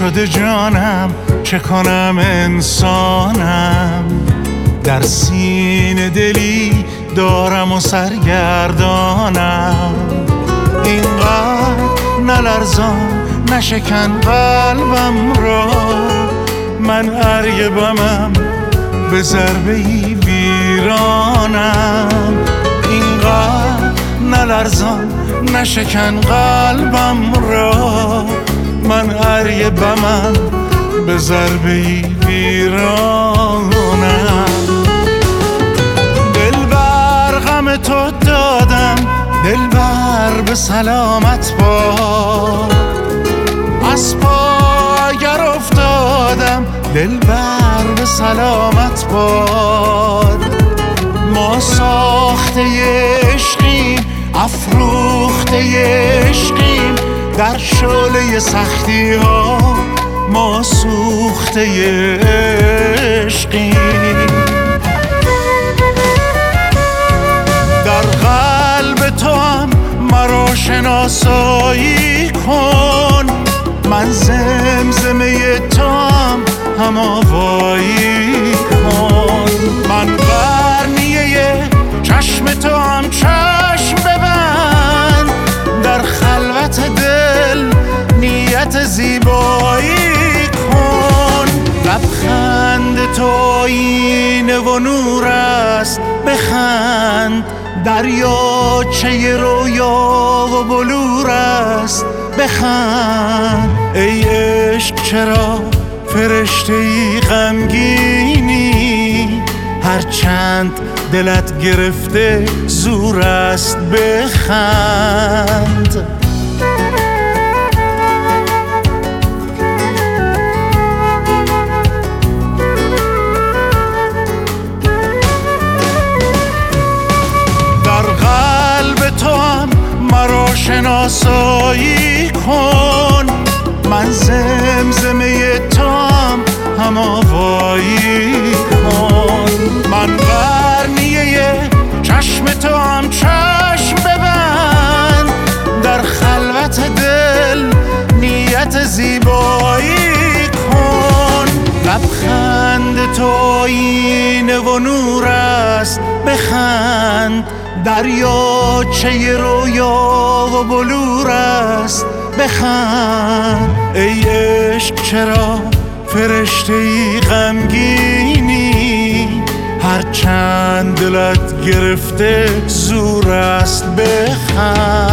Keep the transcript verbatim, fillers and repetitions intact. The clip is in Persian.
شده جانم، چه کنم انسانم. در سینه دلی دارم و سرگردانم. اینقدر نلرزان نشکن قلبم را، من ارگ بمم به ضربه ای ویرانم. اینقدر نلرزان نشکن قلبم را، من ارگ بمم به ضربه ای ویرانم. دل بر غم تو دادم، دل بر به سلامت باد. از پا اگر افتادم، دل بر به سلامت باد. ما ساخته عشقیم، افروخته عشقیم، در شعله سختی ها ما سوخته عشقیم. در قلب تو هم مرا شناسایی کن، من زمزمه تو هم هم آوایی کن. من قرنیه چشم تو هم چشم ببند، در خلوت دل نیت زیبایی کن. لبخند تو آینه و نور است، بخند. دریاچه رویا و بلور است، بخند. ای عشق چرا فرشته‌ای غمگینی، هرچند دلت گرفته زور است، بخند. در قلب تو هم مرا شناسایی کن، من زمزمه تو هم هم آوایی کن. من قرنیه چشم تو هم چشم ببند، در خلوت دل نیت زیبایی کن. لبخند تو آینه و نور است، بخند. دریاچه رویا و بلور است، بخند. ای عشق چرا فرشته‌ای غمگینی، هرچند دلت گرفته زور است، بخند.